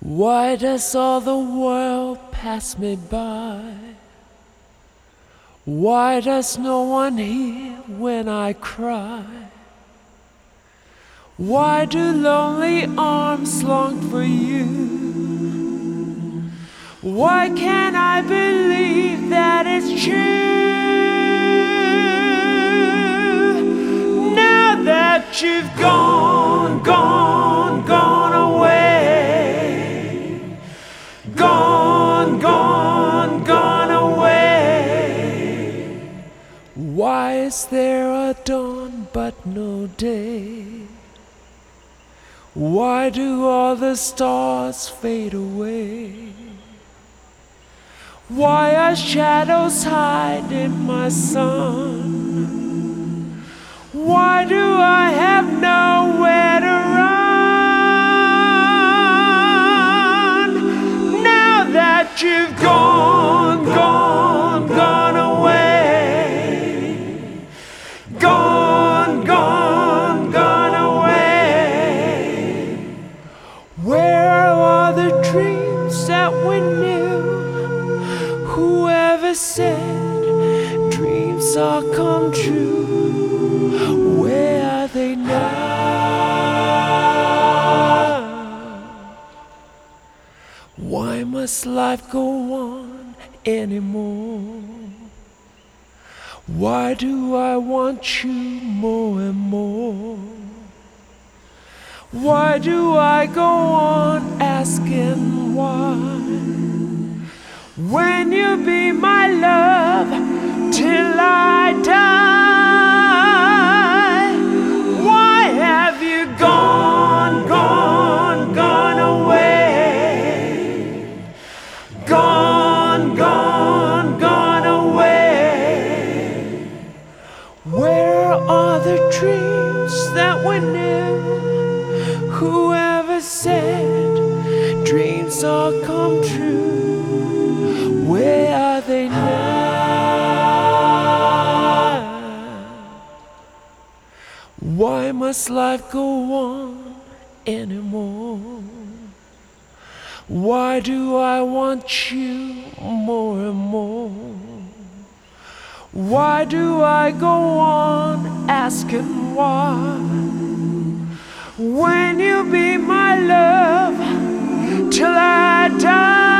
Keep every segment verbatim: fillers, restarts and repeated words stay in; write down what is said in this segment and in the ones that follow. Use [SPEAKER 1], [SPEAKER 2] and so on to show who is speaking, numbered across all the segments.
[SPEAKER 1] Why does all the world pass me by? Why does no one hear when I cry? Why do lonely arms long for you? Why can't I believe that it's true? Now that you've gone, gone, gone away, gone, gone, gone away. Why is there a dawn but no day? Why do all the stars fade away? Why are shadows hiding my sun? Why do I have nowhere to run? Now that you've gone, gone, gone away, gone, gone, gone away. Where are all the dreams that we knew? Whoever said dreams all come true? Where are they now? Why must life go on anymore? Why do I want you more and more? Why do I go on asking why? When you be my love till I die, why have you gone, gone, gone away? Gone, gone, gone away. Where are the dreams that we knew? Whoever said dreams all come true? Where are they now? Why must life go on anymore? Why do I want you more and more? Why do I go on asking why? When you be my love till I die,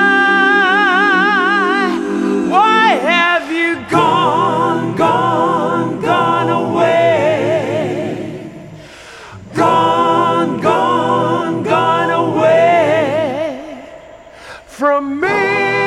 [SPEAKER 1] why have you gone, gone, gone away? Gone, gone, gone away from me.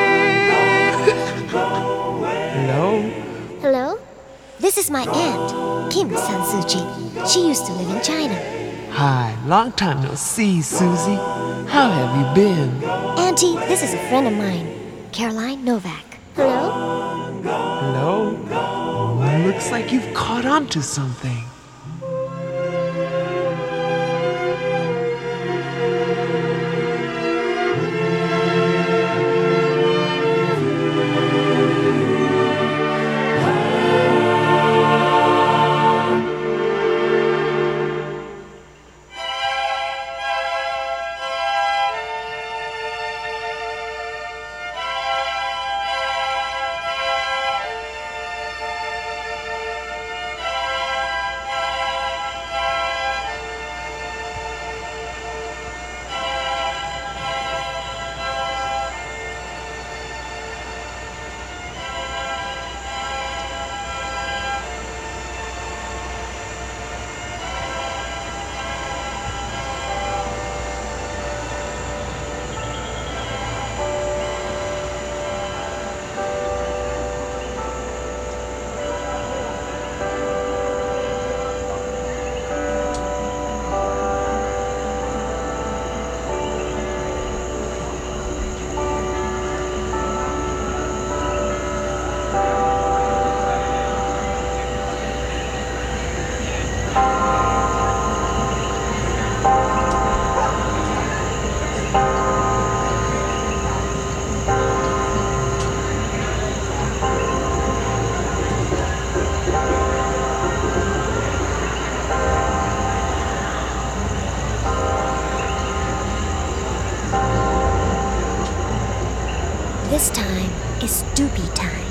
[SPEAKER 1] Hello?
[SPEAKER 2] Hello? This is my aunt, Kim Sansuji. She used to live in China.
[SPEAKER 1] Hi, long time no see, Susie. How have you been?
[SPEAKER 2] Auntie, this is a friend of mine, Caroline Novak. Hello?
[SPEAKER 1] Hello? Looks like you've caught on to something.
[SPEAKER 2] This time is doopy time.